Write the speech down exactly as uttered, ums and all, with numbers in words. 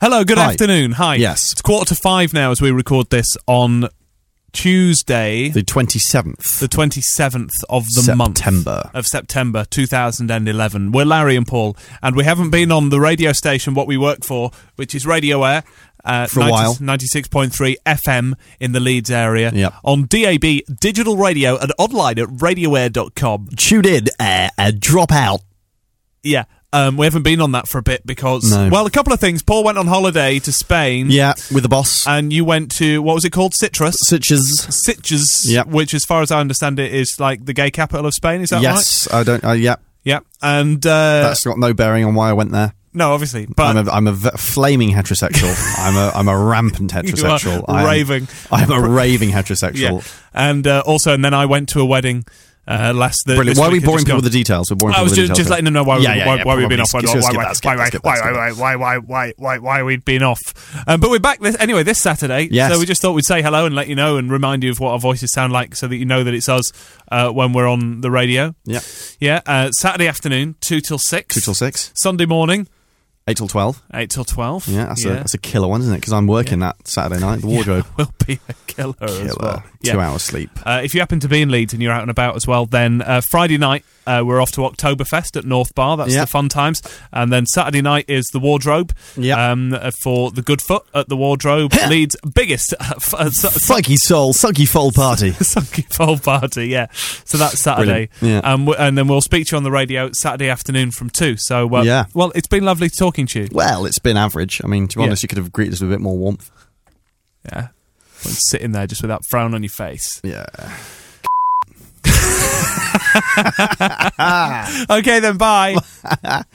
Hello, good Hi. afternoon. Hi. Yes. It's quarter to five now as we record this on Tuesday, The twenty-seventh. the twenty-seventh of the September. month of September two thousand eleven. We're Larry and Paul, and we haven't been on the radio station what we work for, which is Radio Air. Uh, For a while. ninety-six point three F M in the Leeds area. Yep. On D A B, digital radio, and online at radio air dot com. Tune in uh, and drop out. Yeah. Um, we haven't been on that for a bit because, No. well, a couple of things. Paul went on holiday to Spain. Yeah, with the boss. And you went to, what was it called? Citrus? Such as... Sitges, Yep. which, as far as I understand it, is like the gay capital of Spain. Is that right? Yes, I don't... Uh, yeah, Yeah. And, uh... that's got no bearing on why I went there. no, obviously. But I'm a, I'm a v- flaming heterosexual. I'm a I'm a rampant heterosexual. You are I am- raving. I'm a raving heterosexual. yeah. And uh, also, and then I went to a wedding uh, last... The, Brilliant. this Why are we week had boring just people gone. with the details? We're boring I people was with the just, details. just letting them know why, Yeah, we, yeah, why, yeah, why we've been probably. off. Why, Skip, why, skip why, that, skip why, that, skip why, that, skip why, that. why, why, why, why, why, why we'd been off. Um, but we're back this, anyway this Saturday. Yes. So we just thought we'd say hello and let you know and remind you of what our voices sound like so that you know that it's us uh, when we're on the radio. Yeah. Yeah. Uh, Saturday afternoon, two till six. Two till six. Sunday morning, Eight till twelve. eight till twelve. Yeah, that's, A, that's a killer one, isn't it? Because I'm working that Saturday night. The wardrobe. Will be a killer, as Killer. well. Two Yeah. hours sleep. Uh, if you happen to be in Leeds and you're out and about as well, then uh, Friday night uh, we're off to Oktoberfest at North Bar. That's Yeah. the fun times. And then Saturday night is the Wardrobe Yeah. um, uh, for the Goodfoot at the Wardrobe. Leeds' biggest uh, f- uh, su- su- Funky soul, sunky foal party. Sunky Foal party, yeah. So that's Saturday. Brilliant. Yeah. Um, w- and then we'll speak to you on the radio Saturday afternoon from two. So, uh, Yeah. well, it's been lovely talking to you. Well, it's been average. I mean, to be Yeah. honest, you could have greeted us with a bit more warmth. Yeah. Sitting there just with that frown on your face. Yeah. Okay, then, bye.